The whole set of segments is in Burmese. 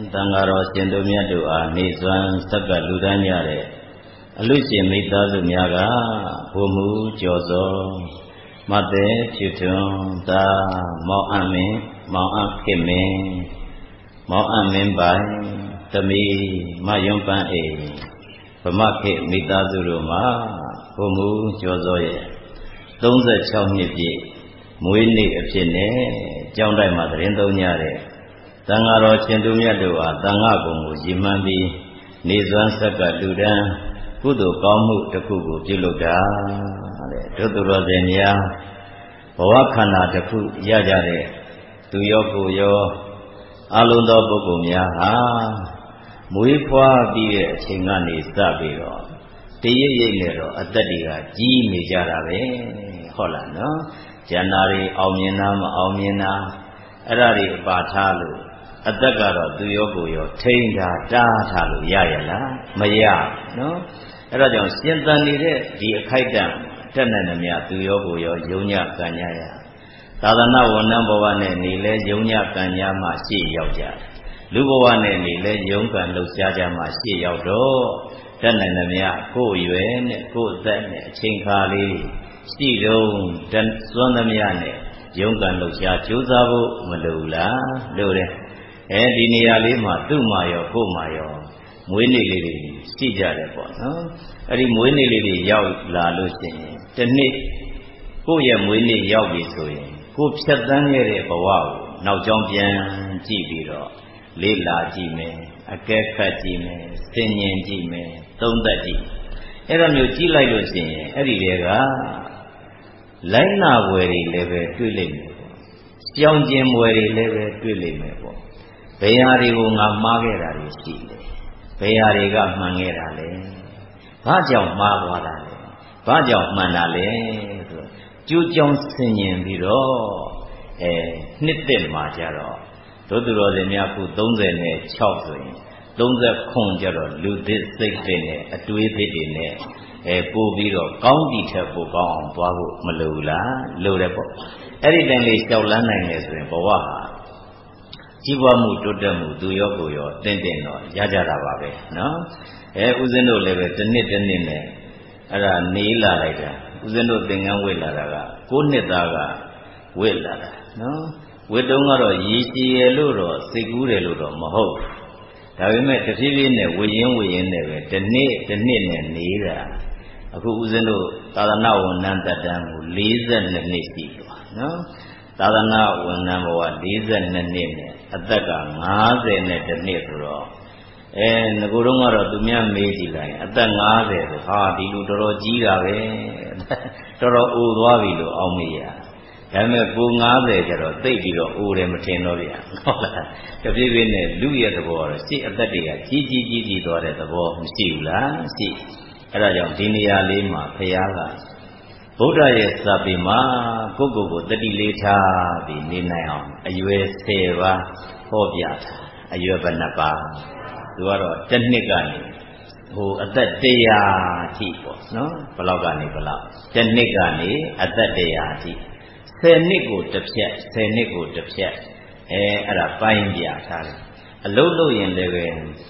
တန်ဃာတော်ရှင်တို့မြတ်တို့အားနေစွမ်းဆက်ကလူတန်းကြတဲ့အလူရှင်မိသားစုများကဘုံမူကျော်စောမတဲ့ဖြစ်ထွန်းသာမောင်အမင်းမောင်အခင်မင်းမောင်အမင်းပိုင်သမီးမယွန်းပန်းအိဗမခေမိသားစုတို့မှာဘုံမူကျော်စောရဲ့36နှစ်ပြည့်မွေးနေ့အဖြစ်နဲ့ကျောင်းတိုက်မှာသတင်းသုံးကြတဲ့တန်ဃာတော်ရှင်တို့မြတ်တို့အားတန်ဃာကုံကိုရည်မှန်းပြီးနေစွမ်းဆက်ကလူတန်းကုသိုလ်ကောင်းမှုတစ်ခုကိုပြုလုပ်တာတဲ့ဒုသူတော်စင်များဘဝခန္ဓာတစ်ခုရကြတဲ့သူရောကိုရောအလုံးသောပုဂ္ဂိုလ်များဟာမွေးဖွားပြီးတဲ့အချိန်ကနေစပြီးတော့တရရိပ်နဲ့တော့အသက်တွေကကြီးနေကြတာပဲဟုတ်လားနော်ကျန်တာတွေအောင်မြင်တာမအောင်မြင်တာအဲ့ဒါတွေအပါထားလို့အသက်ကတော့သူရောကိုရောထိန်းတာတားထားလို့ရရလားမရနော်အဲ့ဒါကြောင့်ရှင်သန်နေတဲ့ဒီအခိုက်အတန့်တက်နိုင်သမျှသူရောကိုရောယုံညကံညာရသာသနာဝန်ထမ်းဘဝနဲ့နေလဲယုံညကံညာမှရှေ့ရောက်ကြတယ်လူဘဝနဲ့နေလဲယုံကံလှုပ်ရှားကြမှရှေ့ရောက်တော့တက်နိုင်သမျှကိုယ်ရွယ်နဲ့ကိုယ်အသက်နဲ့အချိန်ခါလေးရှိတော့စွမ်းသမျှနဲ့ယုံကံလှုပ်ရှားကြိုးစားဖို့မလိုလားလို့တဲ့ဒီနေရာလေးမှာသူ့မှာရောကိုယ်မှာရောမွေးနေ့လေးတွေရှိကြတယ်ပေါ့နော်အဲ့ဒီမွေးနေ့လေးတွေရောက်လာလို့ရှိရင်တစ်နှစ်ကိုယ့်ရဲ့မွေးနေ့ရောက်ပြီဆိုရင်ကိုယ်ဖြတ်သန်းခဲ့တဲ့ဘဝကိုနောက်ကြောင်းပြန်ကြည့်ပြီးတော့လေ့လာကြည့်မယ်အကဲခတ်ကြည့်မယ်ဆင်ញင်ကြည့်မယ်သုံးသပ်ကြည့်အဲ့လိုမျိုးကြည့်လိုက်လို့ရှိရင်အဲ့ဒီတွေကလိုက်နာဝယ်တွေလည်းပဲတွေ့လိမ့်မယ်ပေါ့ကြောင်ကျင်ဝယ်တွေလည်းပဲတွေ့လိမ့်မယ်ပေါ့ဘယ်ဟာတွေကိုငါမှားခဲ့တာတွေရှိလဲဘယ်ဟာတွေကမှန်ခဲ့တာလဲဘာကြောင့်မှားသွားတာလဲဘာကြောင့်မှန်တာလဲဆိုကျိုးကြောင်းဆင်ញင်ပြီးတော့နှစ်သက်မှာကြတော့တို့သူတော်စင်များခု36ဆိုရင်39ကျတော့လူသစ်စိတ်သစ်နဲ့အတွေးသစ်တွေနဲ့ပို့ပြီးတော့ကောင်းတီထက်ပိုကောင်းအောင်သွားဖို့မလိုဘူးလားလိုတယ်ပေါ့အဲ့ဒီတိုင်လေးလျှောက်လန်းနိုင်တယ်ဆိုရင်ဘဝဟာကြီးပွားမှုတိုးတက်မှုသူရောကိုရောတင့်တော့ရကြတာပါပဲနော်ဦးဇင်းတို့လည်းပဲတစ်နှစ်နဲ့အဲ့ဒါနေလာလိုက်တာဦးဇင်းတို့သင်္ကန်းဝစ်လာတာက9နှစ်သားကဝစ်လာတာနော်ဝစ်တုံးကတော့ရည်ရှိရလို့တော့စိတ်ကူးတယ်လို့တော့မဟုတ်ဒါပေမဲ့တဖြည်းဖြည်းနဲ့ဝစ်ရင်းနဲ့ပဲတစ်နှစ်နဲ့နေတာအခုဦးဇင်းတို့သာသနာဝန်ထမ်းတက်တန်းကို42နှစ်ရှိသွားနော်သာသနာဝန်ထမ်းဘဝ42နှစ်နဲ့အသက်က50နဲ့တစ်နှစ်ဆိုတော့ငကိုတော့ကတော့သူများမေးကြည့်လိုက်အသက်50ဆိုဟာဒီလူတော်တော်ကြီးတာပဲတော်တော်အိုသွားပြီလို့အောင်းမေးရဒါပေမဲ့ကို90ကျတော့သိပ်ပြီးတော့အိုတယ်မထင်တော့ဗျာဟုတ်လားတပြေးပြေးနဲ့လူရဲ့သဘောကတော့ရှေ့အသက်တွေကကြီးသွားတဲ့သဘောမရှိဘူးလားရှိအဲ့ဒါကြောင့်ဒီနေရာလေးမှာဖရာကဗုဒ္ဓရဲ့စာပေမှာကိုယ့်ကိုယ်တတိလေးထားပြီးနေနိုင်အောင်အရွယ်10ပါးဟောပြထားအရွယ်ဘယ်နှပါသူကတော့တစ်နှစ်ကနေအသက်100အထိပေါ့နော်ဘယ်လောက်ကနေဘယ်လောက်တစ်နှစ်ကနေအသက်100အထိ10နှစ်ကိုတစ်ဖြတ်10နှစ်ကိုတစ်ဖြတ်အဲ့ဒါပိုင်းပြထားတယ်အလုံးလို့ရင်လည်းပဲ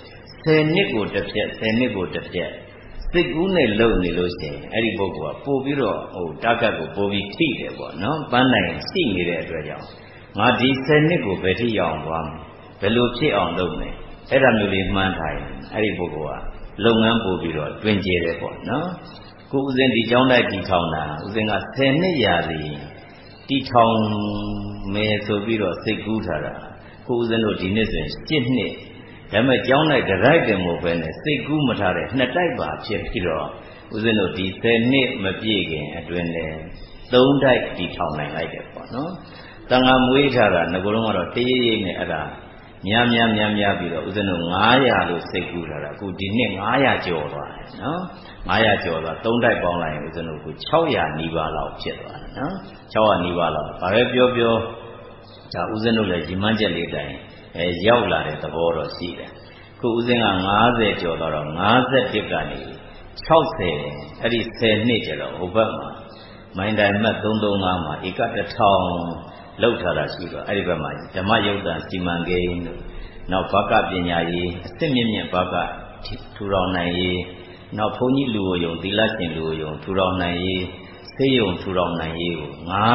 10နှစ်ကိုတစ်ဖြတ်10နှစ်ကိုတစ်ဖြတ်စိတ်ကူးနဲ့လုံနေလို့ရှိရင်အဲ့ဒီပုဂ္ဂိုလ်ကပို့ပြီးတော့တာကတ်ကိုပို့ပြီးထိတယ်ပေါ့နော်ပန်းနိုင်ရှိနေတဲ့အတွက်ကြောင့်ငါဒီ10နှစ်ကိုဘယ်ထိရောက်သွားမလဲဘယ်လိုဖြစ်အောင်လုပ်မလဲအဲ့ဒါမျိုးလေးမှန်းထားရင်အဲ့ဒီပုဂ္ဂိုလ်ကလုပ်ငန်းပို့ပြီးတော့တွင်ကျတယ်ပေါ့နော်ခုဦးဇင်းဒီကျောင်းတိုက်တည်ထောင်တာဦးဇင်းက10နှစ်ရာစီတည်ထောင်မယ်ဆိုပြီးတော့စိတ်ကူးထားတာခုဦးဇင်းတို့ဒီနှစ်ဆိုရင်7နှစ်ဒါပေမဲ့ကျောင်းတိုက်တိုက်တယ်မို့ပဲနဲ့စိတ်ကူးမထားတဲ့နှစ်တိုက်ပါဖြစ်ပြီးတော့ဦးဇင်းတို့ဒီ10နှစ်မပြည့်ခင်အတွင်းနဲ့3တိုက်တည်ထောင်နိုင်လိုက်တယ်ပေါ့နော်တန်ခါမွေးထားတာငကိုလုံးကတော့တရေရိပ်နဲ့အဲ့ဒါများပြီးတော့ဦးဇင်းတို့900လို့စိတ်ကူးထားတာအခုဒီနှစ်900ကျော်သွားတယ်နော်900ကျော်သွား3တိုက်ပေါင်းလိုက်ရင်ဦးဇင်းတို့အခု600နီးပါးလောက်ဖြစ်သွားတယ်နော်600နီးပါးလောက်ဘာပဲပြောဒါဦးဇင်းတို့လည်းရီမန်းချက်လေးတိုင်းရောက်လာတဲ့သဘောတော့ရှိတယ်ခုဦးဇင်းက50ကျော်တော့51ကနေ60အဲ့ဒီ10နှစ်ကျတော့ဟိုဘက်မှာမိုင်းတိုင်မှတ်335မှာဧက1000လောက်ထားတာရှိတော့အဲ့ဒီဘက်မှာဓမ္မယုတ်တံစီမံကိန်းတို့နောက်ဘာကပညာရေးအစစ်မြင့်မြင့်ဘာကထူထောင်နိုင်ရေးနောက်ဘုန်းကြီးလူယုံသီလရှင်လူယုံထူထောင်နိုင်ရေးဆေးရုံထူထောင်နိုင်ရေးကို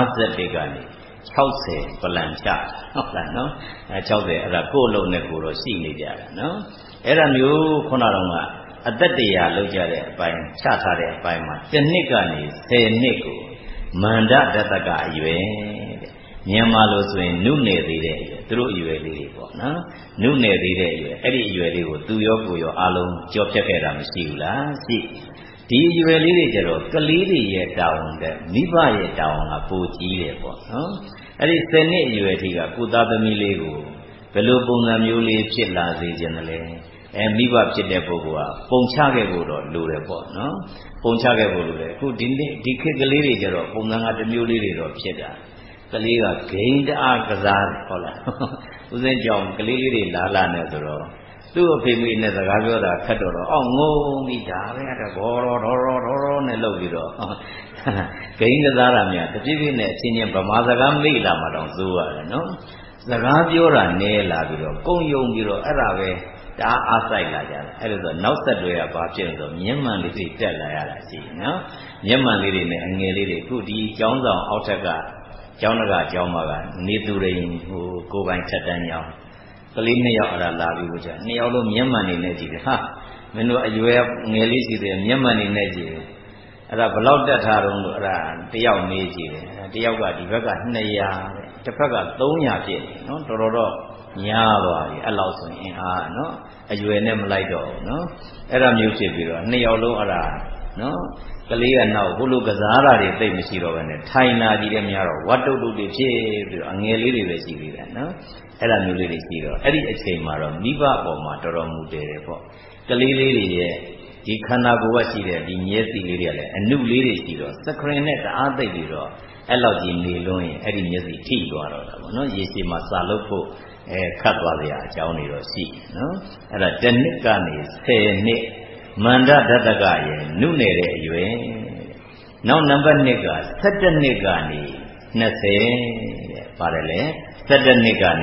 51ကနေ60ပလန်ချဟုတ်လားနော်60အဲ့ဒါကိုယ်လုံးနဲ့ကိုယ်တော့ရှိနေကြတာနော်အဲ့ဒါမျိုးခုနကအသက်တရားလောက်ကြတဲ့အပိုင်းချထားတဲ့အပိုင်းမှာတစ်နှစ်ကနေ10နှစ်ကိုမန္တတတကအရွယ်မြန်မာလိုဆိုရင်နုနယ်သေးတဲ့အရွယ်သူတို့အရွယ်လေးတွေပေါ့နော်နုနယ်သေးတဲ့အရွယ်အဲ့ဒီအရွယ်လေးကိုသူရောကိုရောအားလုံးကြောဖြတ်ခဲ့တာမရှိဘူးလားရှိဒီအရွယ်လေးတွေကျတော့ကလေးတွေရဲ့တာဝန်တဲ့မိဘရဲ့တာဝန်ကပိုကြီးတယ်ပေါ့နော်အဲ့ဒီ10နှစ်အရွယ်ထိကကိုသားသမီးလေးကိုဘယ်လိုပုံစံမျိုးလေးဖြစ်လာစေခြင်းလဲမိဘဖြစ်တဲ့ပုဂ္ဂိုလ်ကပုံချခဲ့ဖို့တော့လိုတယ်ပေါ့နော်ပုံချခဲ့ဖို့လိုတယ်အခုဒီခေတ်ကလေးတွေကျတော့ပုံစံကတစ်မျိုးလေးတွေတော့ဖြစ်တာကလေးကဂိမ်းတအားကစားတယ်ဟုတ်လားဦးစင်းကြောင့်ကလေးလေးတွေလာနေဆိုတော့သူ့အဖေမိနဲ့စကားပြောတာခက်တော့အော်ငုံပြီးဒါပဲအဲ့ဒါဘောရောနဲ့လှုပ်ပြီးတော့ဂိမ်းကစားတာများတပြည့်ပြည့်နဲ့အချင်းချင်းဗမာစကားမေ့လာမှတော့စိုးရတယ်နော်စကားပြောတာနဲလာပြီးတော့ကုံယုံပြီးတော့အဲ့ဒါပဲဒါအားဆိုင်လာကြတယ်အဲ့ဒါဆိုနောက်ဆက်တွဲကဘာဖြစ်လဲဆိုမျက်မှန်လေးတွေတက်လာရတာရှိနော်မျက်မှန်လေးတွေနဲ့အငယ်လေးတွေအခုဒီကျောင်းဆောင်အောက်ထက်ကကျောင်းတကာကျောင်းမှာကနေသူရိန်ကိုယ်ပိုင်ဆက်တန်းကျောင်းကလေး2ယောက်အဲ့ဒါလာပြီးတော့2ယောက်လုံးမျက်မှန်နေနဲ့ကြည့်တယ်ဟာမင်းတို့အရွယ်ငယ်လေးရှိသေးတယ်မျက်မှန်နေနဲ့ကြည့်တယ်အဲ့ဒါဘလောက်တက်ထားတော့လို့အဲ့ဒါတယောက်မေးကြည့်တယ်တယောက်ကဒီဘက်က200တဲ့တစ်ဖက်က300ဖြစ်နေနော်တော်တော့များသွားပြီအဲ့လောက်ဆိုရင်အားနော်အရွယ်နဲ့မလိုက်တော့ဘူးနော်အဲ့ဒါမျိုးဖြစ်ပြီးတော့2ယောက်လုံးအဲ့ဒါနော်ကလေးကနောက်ဟိုလိုကစားတာတွေသိမရှိတော့ဘဲနဲ့ထိုင်လာကြည့်တယ်များတော့ဝတ်တုတ်တုတ်တွေဖြစ်ပြီးတော့အငယ်လေးတွေပဲရှိသေးတယ်နော်အဲ့ဒါမျိုးလေးတွေရှိတော့အဲ့ဒီအချိန်မှာတော့မိဘအပေါ်မှာတော်တော်မူတည်တယ်ပေါ့ကလေးလေးတွေရဲ့ဒီခန္ဓာကိုယ်ကရှိတဲ့ဒီမျက်စိလေးတွေကလည်းအနုလေးတွေရှိတော့စခရင်နဲ့တအားသိပြီးတော့အဲ့လောက်ကြီးနေလွန်းရင်အဲ့ဒီမျက်စိထိသွားတော့တာပေါ့နော်ရေရှည်မှာစာလုပ်ဖို့ခတ်သွားစရာအကြောင်းတွေတော့ရှိနော်အဲ့ဒါတစ်နှစ်ကနေ10နှစ်မန္တတတကရဲ့နုနယ်တဲ့အရွယ်နောက်နံပါတ်2က17နှစ်ကနေ20တဲ့ပါတယ်လေ17နှစ်ကနေ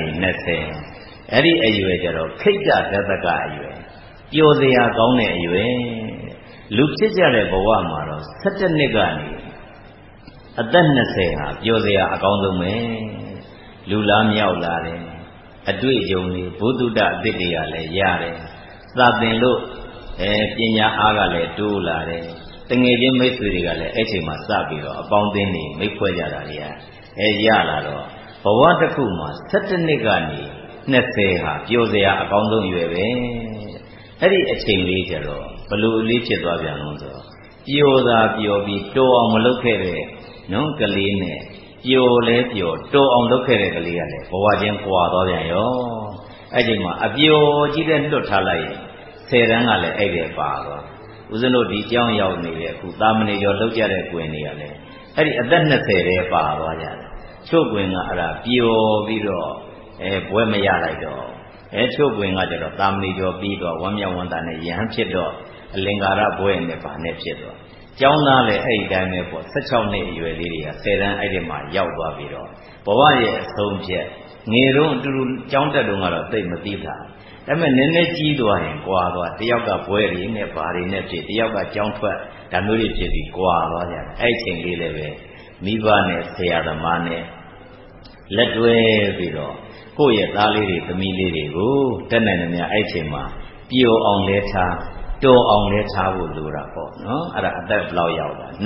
20အဲ့ဒီအရွယ်ကျတော့ခိတ္တတတကအရွယ်ပျော်စရာကောင်းတဲ့အရွယ်လူဖြစ်ကြတဲ့ဘဝမှာတော့17နှစ်ကနေအသက်20ဟာပျော်စရာအကောင်းဆုံးပဲလူလားမြောက်လာတယ်အတွေ့အကြုံတွေဘုဒ္ဓတအသစ်တွေကလည်းရတယ်သာသင်လို့ပညာအားကလည်းတိုးလာတယ်တငယ်ချင်းမိတ်ဆွေတွေကလည်းအဲ့ချိန်မှာစပြီးတော့အပေါင်းအသင်းတွေမိတ်ဖွဲ့ကြတာတွေကရလာတော့ဘဝတစ်ခုမှာ17နှစ်ကနေ20ဟာပျော်စရာအကောင်းဆုံးရွယ်ပဲအဲ့ဒီအချိန်လေးကျတော့ဘလို့လေးဖြစ်သွားပြန်လို့ဆိုတော့ပျော်တာပျော်ပြီးတော်အောင်မလုပ်ခဲ့တဲ့နော်ကလေးနဲ့ပျော်လဲပျော်တော်အောင်လုပ်ခဲ့တဲ့ကလေးကလည်းဘဝချင်းကွာသွားပြန်ရောအဲ့ဒီမှာအပျော်ကြီးတဲ့လွတ်ထားလိုက်ရင်10တန်းကလည်းအဲ့ဒီပါသွားဦးဇင်းတို့ဒီကြောင်းရောက်နေတဲ့အခုသာမဏေကျော်လောက်ကြတဲ့ကွင်တွေကလည်းအဲ့ဒီအသက်20တည်းပါသွားကြတယ်ချို့ကွင်ကအဲ့ဒါပျော်ပြီးတော့ဘွဲမရလိုက်တော့ချို့ကွင်ကကျတော့သာမဏေကျော်ပြီးတော့ဝမ်းမြောက်ဝမ်းသာနဲ့ယဟန်ဖြစ်တော့အလင်္ကာရဘွဲနဲ့ပါနဲ့ဖြစ်တော့ကျောင်းသားလည်းအဲ့ဒီတိုင်းပဲပေါ့16နှစ်အရွယ်လေးတွေက10တန်းအဲ့ဒီမှာရောက်သွားပြီးတော့ဘဝရဲ့အဆုံးဖြတ်ငယ်တော့အတူတူကျောင်းတက်တုန်းကတော့သိမသိတာဒါပေမဲ့နည်းနည်းကြီးသွားရင်ကွာသွားတယောက်ကဘွဲတွေနဲ့ဘာတွေနဲ့ဖြစ်တယောက်ကကျောင်းထွက်ဒါမျိုးတွေဖြစ်ပြီးကွာသွားကြတယ်အဲ့ဒီချိန်လေးလည်းပဲမိဘနဲ့ဆရာသမားနဲ့လက်တွဲပြီးတော့ကိုယ့်ရဲ့သားလေးတွေသမီးလေးတွေကိုတက်နိုင်တယ်များအဲ့ဒီချိန်မှာပျော်အောင်လဲထားတော်အောင်လဲထားဖို့လိုတာပေါ့နော်အဲ့ဒါအသက်ဘယ်လောက်ရောက်တာ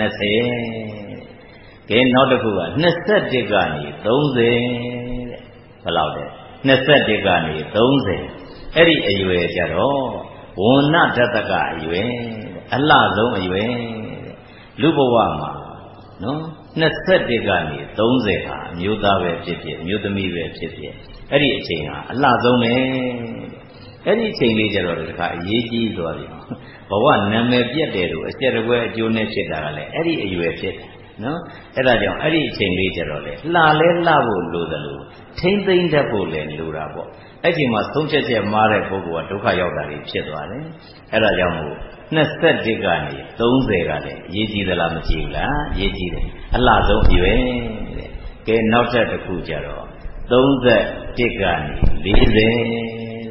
20ကဲနောက်တစ်ခုက21ကနေ30တဲ့ဘယ်လောက်လဲ21ကနေ30အဲ့ဒီအရွယ်ကြတော့ဝဏ္ဏတတကအရွယ်အလှဆုံးအရွယ်လူဘဝမှာနော်21ကနေ30ဟာအမျိုးသားပဲဖြစ်ဖြစ်အမျိုးသမီးပဲဖြစ်ဖြစ်အဲ့ဒီအချိန်ဟာအလှဆုံးပဲအဲ့ဒီအချိန်လေးကျတော့တခါအရေးကြီးသွားပြီဘဝနာမည်ပြတ်တယ်လို့အကျက်တကွဲအကျိုးနဲ့ဖြစ်တာကလည်းအဲ့ဒီအရွယ်ဖြစ်တယ်နော်အဲ့ဒါကြောင့်အဲ့ဒီအချိန်လေးကျတော့လေလှလဲလှဖို့လိုတယ်လို့ထိမ့်သိမ့်တတ်ဖို့လည်းလိုတာပေါ့အဲ့ဒီမှာသုံးချက်ချက်မားတဲ့ပုဂ္ဂိုလ်ကဒုက္ခရောက်တာတွေဖြစ်သွားတယ်အဲ့ဒါကြောင့်မို့21ကနေ30ကလည်းအရေးကြီးသလားမကြည့်ဘူးလားအရေးကြီးတယ်အလှဆုံးအရွယ်တဲ့ကဲနောက်ထပ်တစ်ခုကျတော့31ကနေ40တဲ့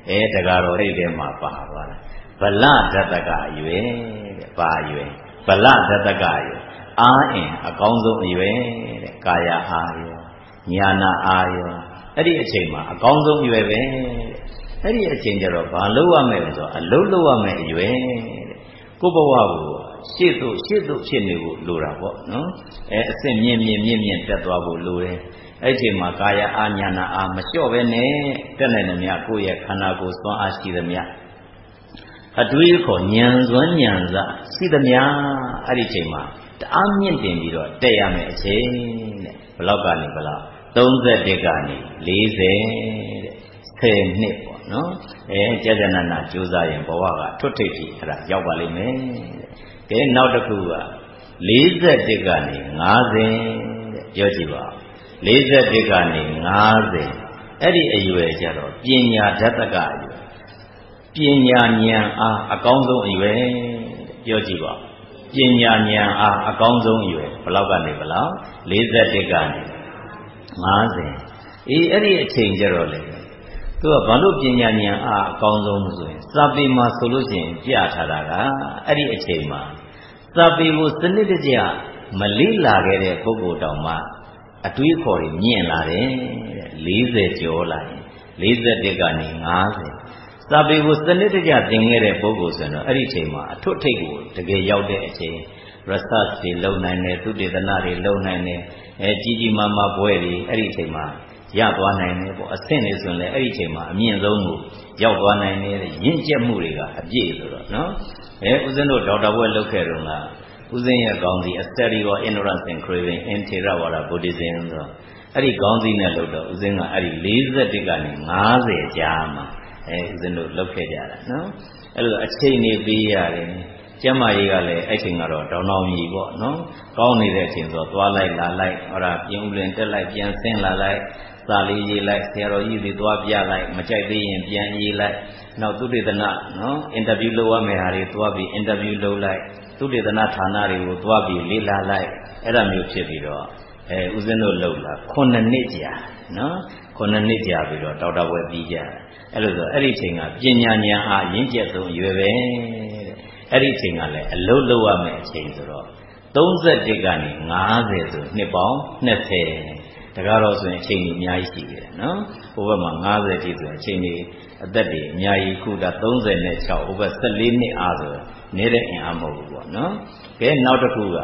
တကားတော့အဲ့ဒီထဲမှာပါသွားတာဗလဓတ္တကအရွယ်တဲ့ပါအရွယ်ဗလဓတ္တကအရွယ်အာအင်အကောင်းဆုံးအရွယ်တဲ့ကာယအာယောညာနာအာယောအဲ့ဒီအချိန်မှာအကောင်းဆုံးအရွယ်ပဲအဲ့ဒီအချိန်ကျတော့ဘာလုပ်ရမလဲဆိုတော့အလုပ်လုပ်ရမယ်အရွယ်ကိုယ့်ဘဝကိုရှေ့သို့ဖြစ်နေဖို့လိုတာပေါ့နော်အစစ်မြင့်တက်သွားဖို့လိုတယ်အဲ့ဒီအချိန်မှာကာယအာညာနာအာမလျှော့ပဲနဲ့တက်နိုင်တယ်များကိုယ့်ရဲ့ခန္ဓာကိုယ်စွမ်းအားရှိသမျှအတွေးခေါ်ဉာဏ်စွမ်းဉာဏ်စရှိသမျှအဲ့ဒီအချိန်မှာတအားမြင့်တင်ပြီးတော့တက်ရမယ်အချိန်တဲ့ဘလောက်ကနေဘလောက်31ကနေ40တဲ့10နှစ်ပေါ့နော်ကြာကြာနာနာကြိုးစားရင်ဘဝကထွတ်ထိပ်ကြီးအဲ့ဒါရောက်ပါလိမ့်မယ်တဲ့နောက်တစ်ခုက41ကနေ50တဲ့ပြောကြည့်ပါ41ကနေ50အဲ့ဒီအရွယ်ကျတော့ပညာဓတ္တကအရွယ်ပညာဉာဏ်အားအကောင်းဆုံးအရွယ်ပြောကြည့်ပါပညာဉာဏ်အားအကောင်းဆုံးအရွယ်ဘလောက်ကနေဘလောက်41ကနေ50အဲ့ဒီအချိန်ကျတော့လေသူကဘာလို့ပညာဉာဏ်အားအကောင်းဆုံးဆိုရင်စာပေမှာဆိုလို့ရှိရင်ပြထားတာကအဲ့ဒီအချိန်မှာစာပေကိုစနစ်တကျမလေ့လာခဲ့တဲ့ပုဂ္ဂိုလ်တောင်မှအတွေးခေါ်တွေမြင့်လာတယ်တဲ့40ကျော်လာရင်41ကနေ50စာပေကိုစနစ်တကျသင်ခဲ့တဲ့ပုဂ္ဂိုလ်ဆိုတော့အဲ့ဒီအချိန်မှာအထွတ်ထိပ်ကိုတကယ်ရောက်တဲ့အချိန် research တွေလုပ်နိုင်တယ်သုတေသနတွေလုပ်နိုင်တယ်ကြီးမားမားဘွဲတွေအဲ့ဒီအချိန်မှာရသွားနိုင်တယ်ပေါ့အဆင့်တွေဆိုရင်လည်းအဲ့ဒီအချိန်မှာအမြင့်ဆုံးကိုရောက်သွားနိုင်တယ်ရင့်ကျက်မှုတွေကအပြည့်ဆိုတော့နော်ဦးဇင်းတို့ဒေါက်တာဘွဲလုပ်ခဲ့တော့ကဦးဇင်းရဲ့ခေါင်းစီ A Study of Ignorance and Craving in Theravada Buddhism ဆိုတော့အဲ့ဒီခေါင်းစီနဲ့လုပ်တော့ဦးဇင်းကအဲ့ဒီ41ကနေ50ကြာမှာဦးဇင်းတို့လုပ်ခဲ့ကြတာနော်အဲ့လိုအချိန်နေပေးရတယ်ကျမကြီးကလည်းအဲ့ချိန်ကတော့တောင်းကြီးပေါ့နော်ကောင်းနေတဲ့အချိန်ဆိုသွားလိုက်လာလိုက်ဟောတာပြင်ဦးလင်တက်လိုက်ပြန်ဆင်းလာလိုက်စာလေးရေးလိုက်ဆရာတော်ကြီးတွေသွားပြလိုက်မကြိုက်သေးရင်ပြန်ရေးလိုက်နောက်သုတေသနနော်အင်တာဗျူးလုပ်ရမယ့်ဟာတွေသွားပြီးအင်တာဗျူးလုပ်လိုက်သုတေသနဌာနတွေကိုသွားပြီးလေ့လာလိုက်အဲ့ဒါမျိုးဖြစ်ပြီးတော့ဦးဇင်းတို့လှုပ်လာ9နှစ်ကြာနော်9နှစ်ကြာပြီးတော့ဒေါက်တာဘွဲပြီးကြတယ်အဲ့လိုဆိုအဲ့ဒီချိန်ကပညာဉာဏ်အားရင့်ကျက်ဆုံးရွယ်ပဲတဲ့အဲ့ဒီချိန်ကလည်းအလုံးလုံးရမယ့်အချိန်ဆိုတော့31ကနေ50ဆိုနှစ်ပေါင်း20တကားတော့ဆိုရင်အချိန်ကြီးအများကြီးရှိခဲ့တယ်နော်ဟိုဘက်မှာ50တိဆိုအချိန်ကြီးအသက်တွေအများကြီးခုဒါ36ဟိုဘက်14နှစ်အားဆိုနေတဲ့အင်အားမဟုတ်ဘူးပေါ့နော်ကဲနောက်တစ်ခုက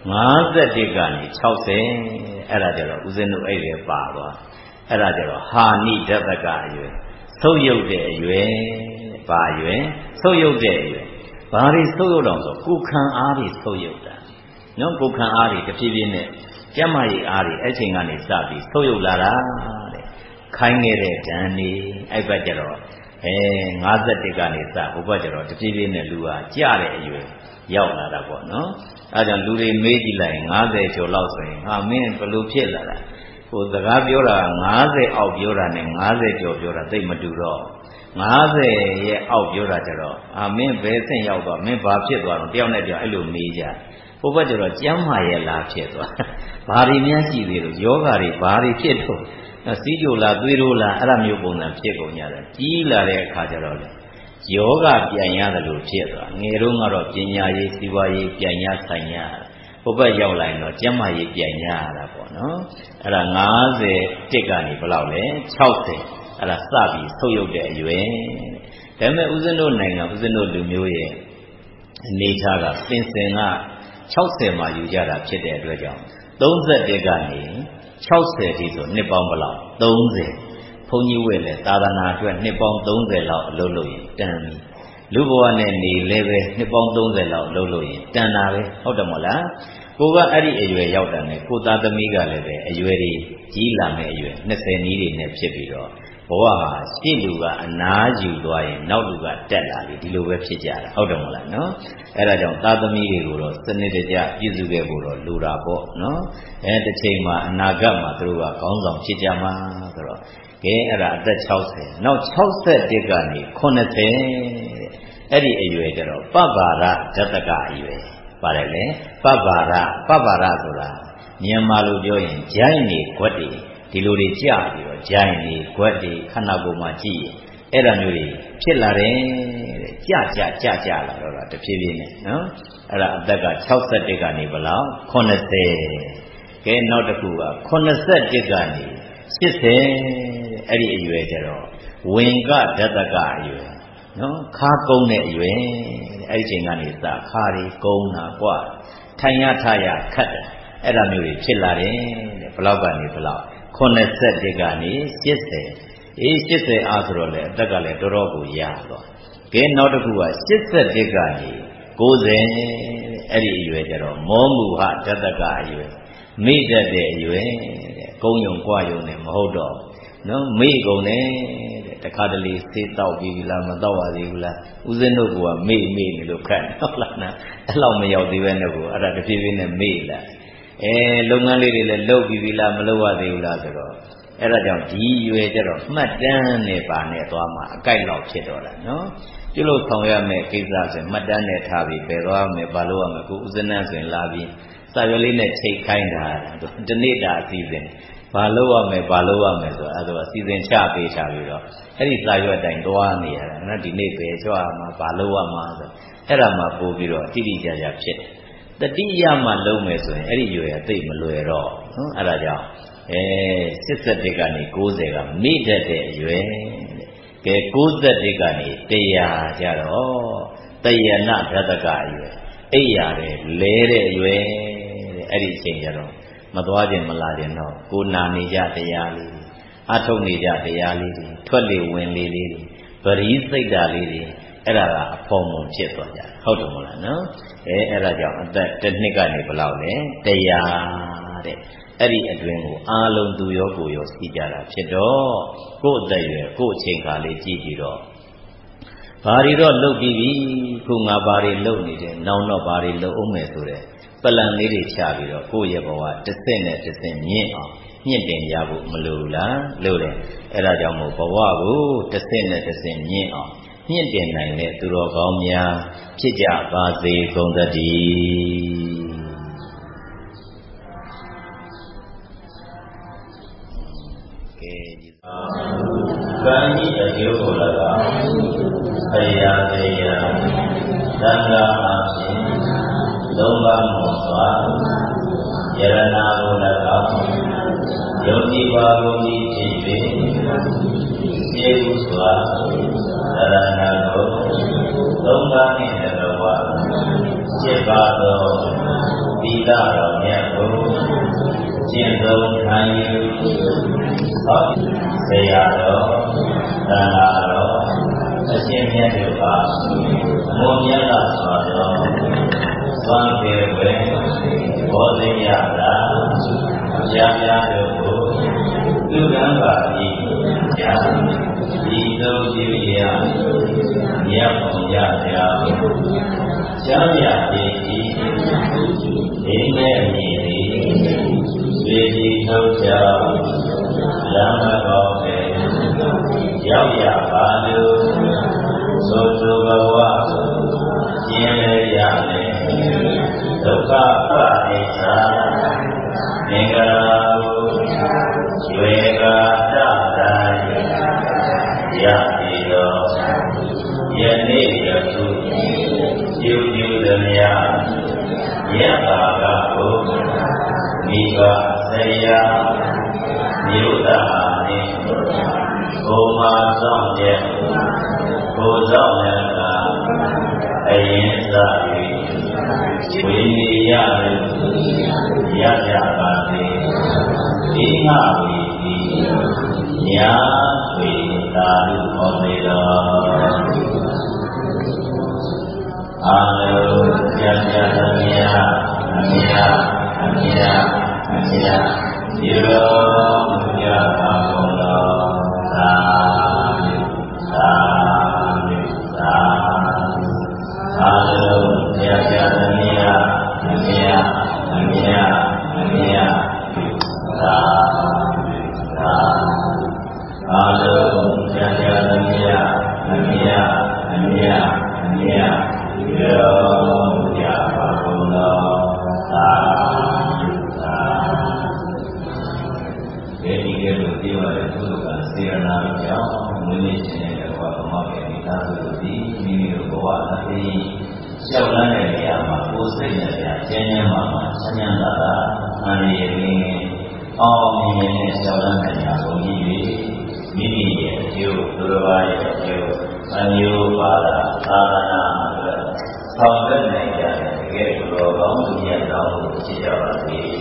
51ကနေ60အဲ့ဒါကြတော့ဦးဇင်းတို့အဲ့ဒီပါသွားအဲ့ဒါကြတော့ဟာနိဓတ္တကအရွယ်ဆုပ်ယုတ်တဲ့အရွယ်ပါအရွယ်ဆုပ်ယုတ်တဲ့အရွယ်ဘာတွေဆုပ်ယုတ်တော့ဆိုကိုယ်ခံအားတွေဆုပ်ယုတ်တာနော်ကိုယ်ခံအားတွေတဖြည်းဖြည်းနဲ့ကျမကြီးအားတွေအဲ့ချိန်ကနေစပြီးဆုပ်ယုတ်လာတာတဲ့ခိုင်းနေတဲ့ဓာန်နေအဲ့ဘက်ကြတော့51ကနေစဟိုဘက်ကြတော့တဖြည်းဖြည်းနဲ့လူဟာကြတဲ့အရွယ်ရောက်လာတာပေါ့နော်အဲဒါကြောင့်လူတွေမေးကြည့်လိုက်50ကျော်လောက်ဆိုရင်ဟာမင်းဘယ်လိုဖြစ်လာတာဟိုစကားပြောတာ50အောက်ပြောတာနဲ့50ကျော်ပြောတာသိမတူတော့50ရဲ့အောက်ပြောတာကြတော့မင်းဘယ်ဆင့်ရောက်သွားမင်းဘာဖြစ်သွားတော့တယောက်နဲ့တယောက်အဲ့လိုမေးကြဟိုဘက်ကျတော့ကျမ်းမာရဲ့လားဖြစ်သွားဘာတွေများရှိသေးလို့ယောဂတွေဘာတွေဖြစ်တော့စီးကြိုလားသွေးတို့လားအဲ့ဒါမျိုးပုံစံဖြစ်ကုန်ကြတယ်ကြီးလာတဲ့အခါကျတော့လေယောဂပြန်ရတယ်လို့ဖြစ်သွားငယ်တုန်းကတော့ပညာရေးစီးပွားရေးပြန်ရဆိုင်ရဟိုဘက်ရောက်လာရင်တော့ကျမ်းမာရေးပြန်ရတာပေါ့နော်အဲ့ဒါ51ကနေဘယ်လောက်လဲ60အဲ့ဒါစပြီးဆုပ်ယုတ်တဲ့အရွယ်ဒါပေမဲ့ဦးဇင်းတို့နိုင်ငံဦးဇင်းတို့လူမျိုးရဲ့အနေချာကပင်စင်က60မှာယူကြတာဖြစ်တဲ့အတွက်ကြောင့်31ကနေ60တိဆိုနှစ်ပေါင်းဘယ်လောက်30ဘုန်းကြီးဝဲလဲသာသနာအတွက်နှစ်ပေါင်း30လောက်အလုပ်လုပ်ရင်တန်ပြီလူဘဝနဲ့နေလဲပဲနှစ်ပေါင်း30လောက်လုပ်လို့ရင်တန်တာပဲဟုတ်တယ်မို့လားကိုကအဲ့ဒီအရွယ်ရောက်တယ်နဲ့ကိုသားသမီးကလည်းပဲအရွယ်ကြီးကြီးလာမဲ့အရွယ်20နီးတွေနဲ့ဖြစ်ပြီးတော့ဘဝဟာရှေ့လူကအနားယူသွားရင်နောက်လူကတက်လာပြီဒီလိုပဲဖြစ်ကြတာဟုတ်တယ်မို့လားနော်အဲ့ဒါကြောင့်သားသမီးတွေကိုတော့စနစ်တကျပြည့်စုံခဲ့ဖို့တော့လိုတာပေါ့နော်တစ်ချိန်မှာအနာဂတ်မှာသူတို့ကခေါင်းဆောင်ဖြစ်ကြမှာဆိုတော့ကဲအဲ့ဒါအသက်60နောက်61ကနေ80အဲ့ဒီအရွယ်ကျတော့ပပ္ပါရဓတ္တကအရွယ်ပါတယ်လေပပ္ပါရဆိုတာမြန်မာလိုပြောရင်ဂျိုင်းနေခွက်တွေဒီလိုတွေကြပြီးတော့ဂျိုင်းနေခွက်တွေခန္ဓာကိုယ်မှာကြည့်ရင်အဲ့ဒါမျိုးတွေဖြစ်လာတယ်တဲ့ကြလာတော့တဖြည်းဖြည်းနဲ့နော်အဲ့ဒါအသက်က61ကနေဘယ်လောက်80ကဲနောက်တစ်ခုက81ကနေ80အဲ့ဒီအရွယ်ကျတော့ဝင်ကဓတကအရွယ်နော်ခါကုန်းတဲ့အရွယ်အဲ့ဒီချိန်ကနေစခါတွေကုန်းတာกว่าထိုင်ရထရခတ်တယ်အဲ့ဒါမျိုးတွေဖြစ်လာတယ်တဲ့ဘလောက်ကနေဘလောက်81ကနေ8080အားဆိုတော့လေအသက်ကလည်းတော်တော်ကိုရသွားကဲနောက်တစ်ခုက81ကနေ90အဲ့ဒီအရွယ်ကျတော့မောမူဟဓတကအရွယ်မိတတ်တဲ့အရွယ်တဲ့ကုန်းယုံကြွယုံနဲ့မဟုတ်တော့နော်မိကုန်တယ်တဲ့တခါတလေစေးတောက်ပြီးပြီလားမတောက်ပါသေးဘူးလားဦးဇင်းတို့ကမေ့နေလို့ခတ်ဟုတ်လားနော်အဲ့လောက်မရောက်သေးပဲနဲ့ကိုအဲ့ဒါတဖြည်းဖြည်းနဲ့မေ့လာလုပ်ငန်းလေးတွေလည်းလုပ်ပြီးပြီလားမလုပ်ရသေးဘူးလားဆိုတော့အဲ့ဒါကြောင့်ဒီရွယ်ကျတော့မှတ်တမ်းနဲ့ပါနဲ့သွားမှာအကြိုက်လောက်ဖြစ်တော့တာနော်ပြုလို့ဆောင်ရမယ့်ကိစ္စဆိုမှတ်တမ်းနဲ့ထားပြီးပယ်သွားမယ်ဘာလို့ရမလဲကိုဦးဇင်းနဲ့ဆိုရင်လာပြီးစာရွက်လေးနဲ့ချိန်ခိုင်းတာတနေ့တာအစီအစဉ်ဘာလို့ရမယ်ဆိုအဲ့ဒါအစီအစဉ်ချပေးထားပြီးတော့အဲ့ဒီစာရွက်တိုင်းသွားနေရတာနော်ဒီနေ့ပဲကြွားမှာဘာလို့ရမှာဆိုအဲ့ဒါမှပို့ပြီးတော့တိတိကျကျဖြစ်တယ်တတိယမှလုံးမယ်ဆိုရင်အဲ့ဒီရွယ်သိမလွယ်တော့နော်အဲ့ဒါကြောင့်81ကနေ90ကမိတတ်တဲ့အရွယ်ကဲ91ကနေ100ကြတော့တယနာဓတကအရွယ်အိပ်ရတယ်လဲတဲ့အရွယ်တဲ့အဲ့ဒီအချိန်ကျတော့မသွားခြင်းမလာခြင်းတော့ကိုနာနေကြတရားလေးတွေအထုတ်နေကြတရားလေးတွေထွက်လေဝင်လေလေးတွေပရိစိတ်ဓာလေးတွေအဲ့ဒါကအဖော်မုံဖြစ်သွားကြဟုတ်တယ်မဟုတ်လားနော်အဲ့ဒါကြောင့်အသက်တစ်နှစ်ကနေဘယ်လောက်လဲ100တဲ့အဲ့ဒီအတွင်းကိုအာလုံးသူရောကိုရောစီးကြတာဖြစ်တော့ကိုယ့်အသက်ရွယ်ကိုယ့်အချိန်ခါလေးကြည့်ပြီးတော့ဘာတွေတော့လုပ်ပြီးပြီခုငါဘာတွေလုပ်နေတယ်နောက်တော့ဘာတွေလုပ်အောင်မယ်ဆိုတဲ့ပလန်လေးတွေချပြီးတော့ကိုယ့်ရဲ့ဘဝတစ်ဆင့်နဲ့တစ်ဆင့်မြင့်အောင်မြင့်တင်ရဖို့မလိုလားလိုတယ်အဲ့ဒါကြောင့်မို့ဘဝကိုတစ်ဆင့်နဲ့တစ်ဆင့်မြင့်အောင်မြင့်တင်နိုင်တဲ့သူတော်ကောင်းများဖြစ်ကြပါစေကုန်သတည်းကံဤအကျိုးကို၎င်းအရာတရားသံဃာအဖြစ်သုံးပါးမောစွာယရနာကို၎င်းယုံကြည်ပါကုန်၏ဖြစ်၍ကျေးဇူးစွာသရဏကိုသုံးပါးနှင့်တကွာ7ပါးသောသီလတော်မြတ်ကိုကျင့်သုံးခံယူဟောဆရာတော်သံဃာတော်အရှင်မြတ်တို့ပါအမှုမြတ်စွာသောသွန်ပေဝေဘောဓိယတာဗျာဗျာတို့ကိုသူကံပါ၏ညာဒီသုံးပြုရမြတ်ပုံကြရာချမ်းသာပေ၏ဒီမဲ့မြည်သည်သေဒီထုတ်ချလမ်းမတော်ပဲရောက်ရပါလို့သို့သောဘဝကျင်းလေရလေဒုက္ခပအိစ္ဆာသင်္ကာကိုရွေကတတိုင်းရပြီတော်ယနေ့ယခုပြုပြုသည်များယတ္တာကကိုမိဘဆရာမြို့သားနှင့်ဘုံမာဆောင်ရဲ့ဘုဆောင်ရတာအရင်စား၍ဝိနည်းရရကြပါစေဒီငါဝီဒီညာဝေသာလူဟောနေတော်အာလုံးကြကြသမီးအမြအမြအမြဒီလိုမြတ်ပါကုန်တော်သာသာသာအာလုံးကြကြသမီးအမြအမြအမြသာသာအာလုံးကြကြသမီးအမြအမြအမြဒီလိုမြတ်ပါကုန်တော်သာဝအသိလျှောက်လန်းတဲ့နေရာမှာကိုယ်စိတ်နဲ့ကျန်းကျန်းမာမာချမ်းချမ်းသာသာအန္တရာယ်ကင်းအောင်မြင်နဲ့လျှောက်လန်းနိုင်ကြကုန်ကြီး၍မိမိရဲ့အကျိုးသူတစ်ပါးရဲ့အကျိုးအမျိုးပါတာသာသနာအတွက်ဆောင်ရွက်နိုင်ကြတဲ့တကယ်ကိုကောင်းသူရဲ့တောင်းကိုဖြစ်ကြပါစေ။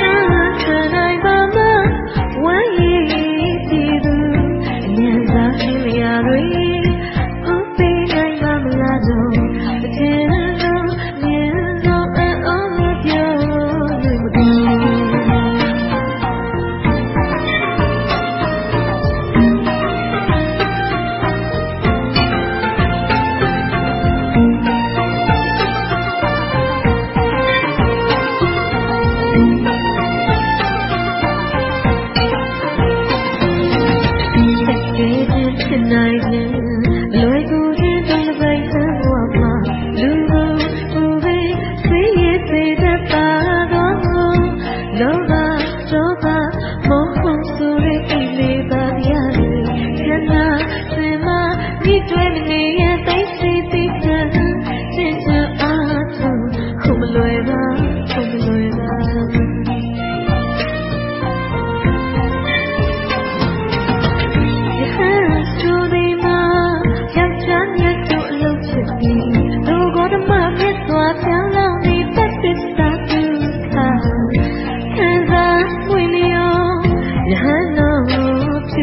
Thank you.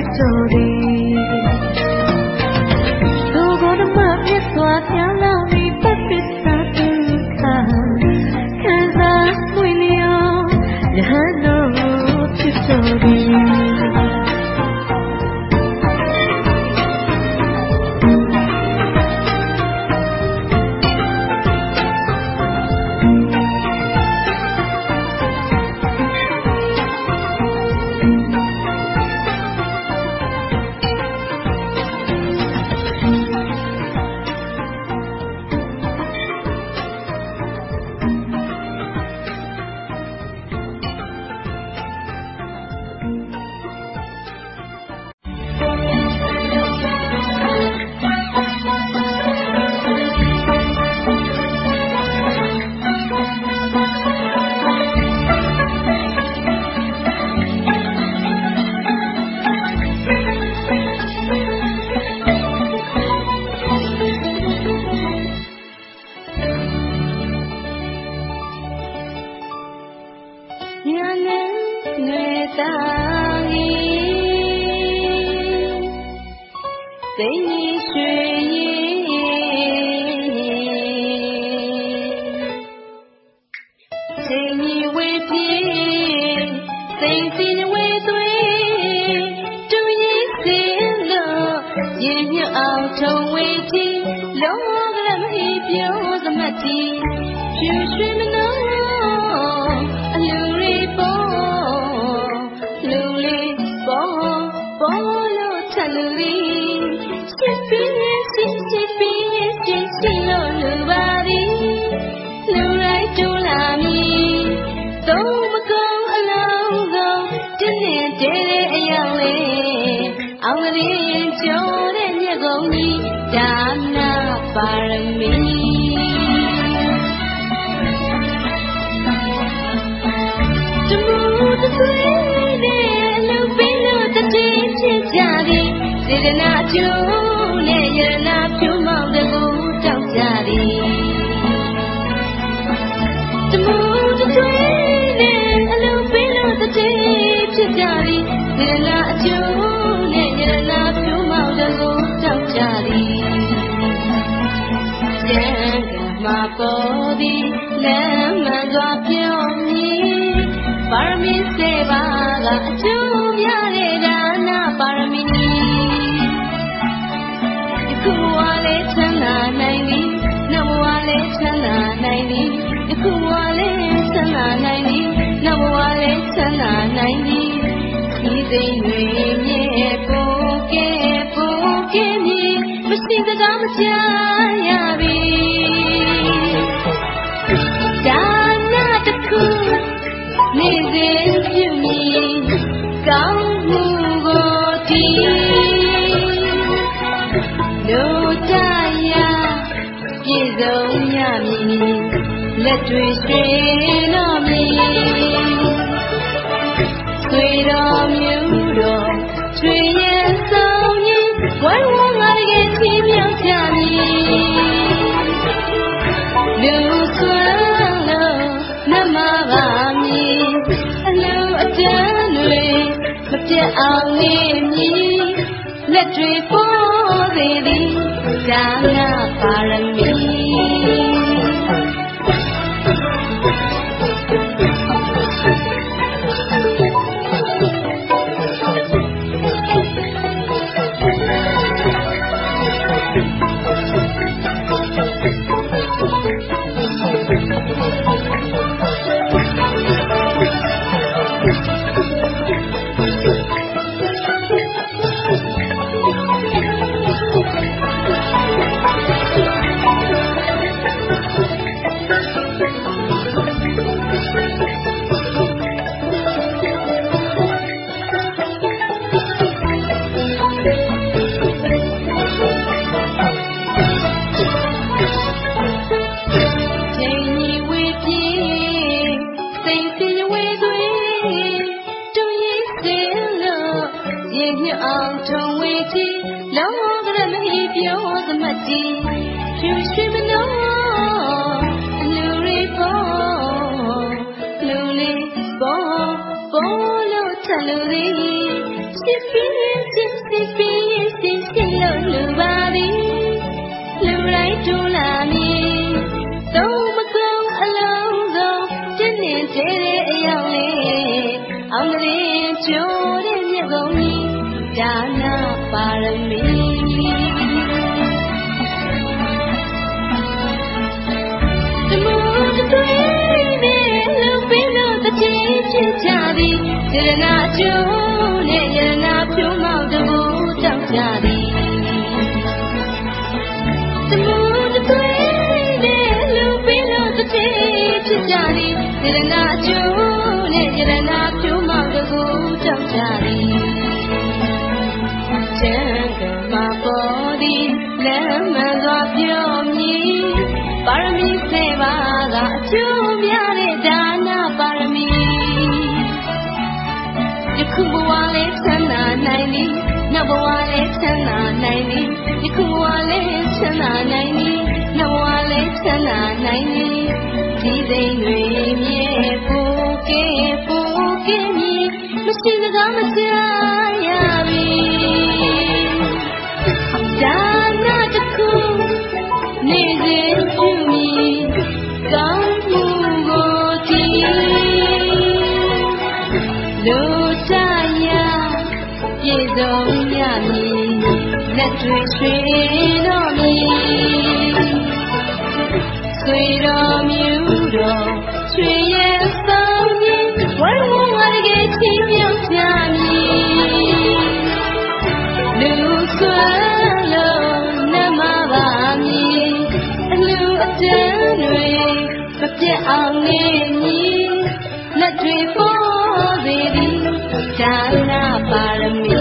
story. So good ma miss what ya la mi papis sa tu ka. Kaza winio yahano story. လက်တွေပေါ်စေသည်ဒါနပါရမီ